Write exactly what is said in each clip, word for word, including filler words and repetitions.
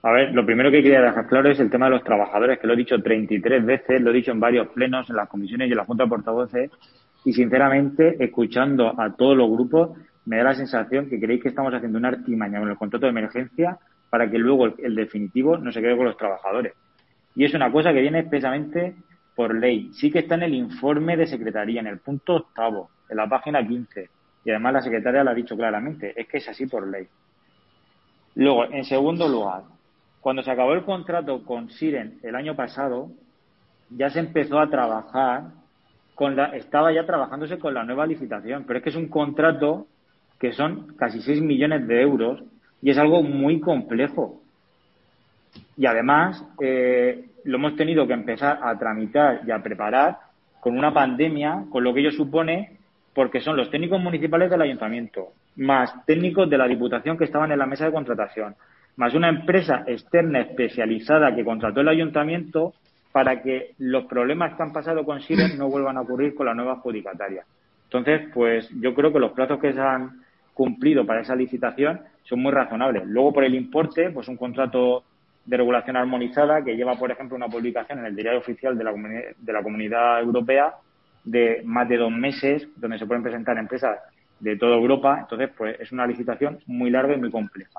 A ver, lo primero que quería dejar claro es el tema de los trabajadores, que lo he dicho treinta y tres veces, lo he dicho en varios plenos, en las comisiones y en la Junta de Portavoces, y sinceramente, escuchando a todos los grupos, me da la sensación que creéis que estamos haciendo una artimaña con el contrato de emergencia para que luego el, el definitivo no se quede con los trabajadores. Y es una cosa que viene expresamente por ley. Sí que está en el informe de secretaría, en el punto octavo, en la página quince. Y además la secretaria lo ha dicho claramente, es que es así por ley. Luego, en segundo lugar, cuando se acabó el contrato con Siren el año pasado, ya se empezó a trabajar con la, estaba ya trabajándose con la nueva licitación, pero es que es un contrato que son casi seis millones de euros y es algo muy complejo. Y además, eh, lo hemos tenido que empezar a tramitar y a preparar con una pandemia, con lo que ello supone, porque son los técnicos municipales del ayuntamiento, más técnicos de la Diputación que estaban en la mesa de contratación, más una empresa externa especializada que contrató el ayuntamiento para que los problemas que han pasado con Siren no vuelvan a ocurrir con la nueva adjudicataria. Entonces, pues yo creo que los plazos que se han cumplido para esa licitación son muy razonables. Luego, por el importe, pues un contrato de regulación armonizada que lleva, por ejemplo, una publicación en el Diario Oficial de la, de la Comunidad Europea de más de dos meses, donde se pueden presentar empresas de toda Europa. Entonces, pues es una licitación muy larga y muy compleja.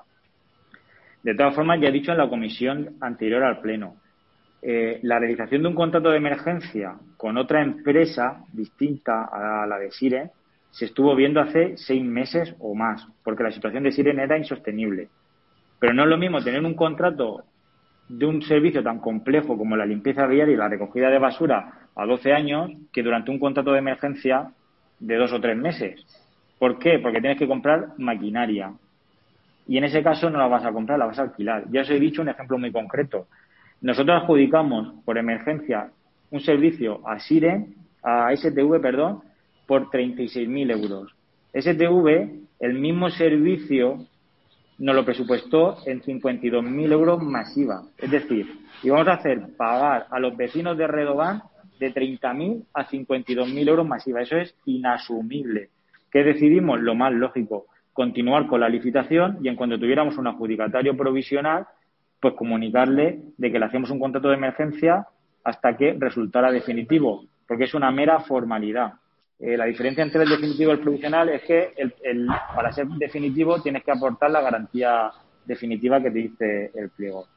De todas formas, ya he dicho en la comisión anterior al Pleno, eh, la realización de un contrato de emergencia con otra empresa distinta a la de Siren se estuvo viendo hace seis meses o más, porque la situación de Siren era insostenible. Pero no es lo mismo tener un contrato de un servicio tan complejo como la limpieza viaria y la recogida de basura a doce años que durante un contrato de emergencia de dos o tres meses. ¿Por qué? Porque tienes que comprar maquinaria. Y en ese caso no la vas a comprar, la vas a alquilar. Ya os he dicho un ejemplo muy concreto. Nosotros adjudicamos por emergencia un servicio a Siren, a S T V, perdón, por treinta y seis mil euros. S T V, el mismo servicio, nos lo presupuestó en cincuenta y dos mil euros masiva. Es decir, íbamos a hacer pagar a los vecinos de Redován de treinta mil a cincuenta y dos mil euros masiva. Eso es inasumible. ¿Qué decidimos? Lo más lógico, continuar con la licitación y en cuanto tuviéramos un adjudicatario provisional, pues comunicarle de que le hacemos un contrato de emergencia hasta que resultara definitivo, porque es una mera formalidad. Eh, la diferencia entre el definitivo y el provisional es que el, el, para ser definitivo tienes que aportar la garantía definitiva que te dice el pliego.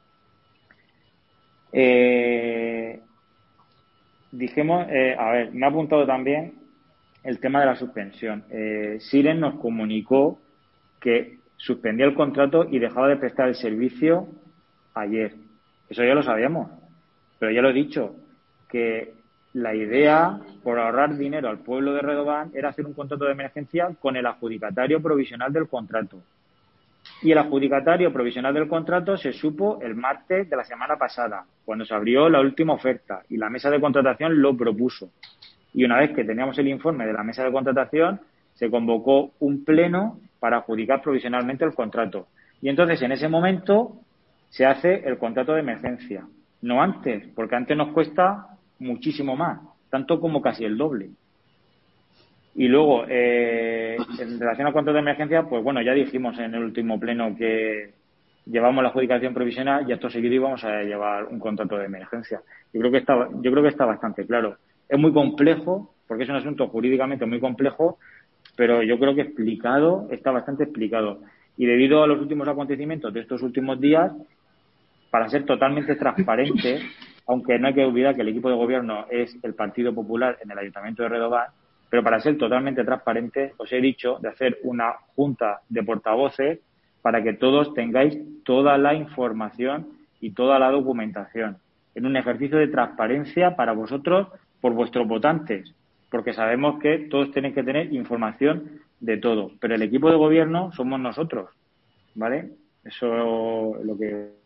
Eh, dijimos, eh, a ver, me ha apuntado también el tema de la suspensión. Eh, Siren nos comunicó que suspendía el contrato y dejaba de prestar el servicio ayer. Eso ya lo sabíamos, pero ya lo he dicho, que la idea, por ahorrar dinero al pueblo de Redován, era hacer un contrato de emergencia con el adjudicatario provisional del contrato. Y el adjudicatario provisional del contrato se supo el martes de la semana pasada, cuando se abrió la última oferta y la mesa de contratación lo propuso. Y una vez que teníamos el informe de la mesa de contratación, se convocó un pleno para adjudicar provisionalmente el contrato. Y entonces, en ese momento, se hace el contrato de emergencia. No antes, porque antes nos cuesta muchísimo más, tanto como casi el doble. Y luego, eh, en relación al contrato de emergencia, pues bueno, ya dijimos en el último pleno que llevamos la adjudicación provisional y acto seguido íbamos a llevar un contrato de emergencia. Yo creo que está, yo creo que está bastante claro. Es muy complejo, porque es un asunto jurídicamente muy complejo, pero yo creo que explicado, está bastante explicado. Y debido a los últimos acontecimientos de estos últimos días, para ser totalmente transparente, aunque no hay que olvidar que el equipo de gobierno es el Partido Popular en el Ayuntamiento de Redován, pero para ser totalmente transparente, os he dicho de hacer una junta de portavoces para que todos tengáis toda la información y toda la documentación, en un ejercicio de transparencia para vosotros, por vuestros votantes, porque sabemos que todos tenéis que tener información de todo, pero el equipo de gobierno somos nosotros, ¿vale? Eso es lo que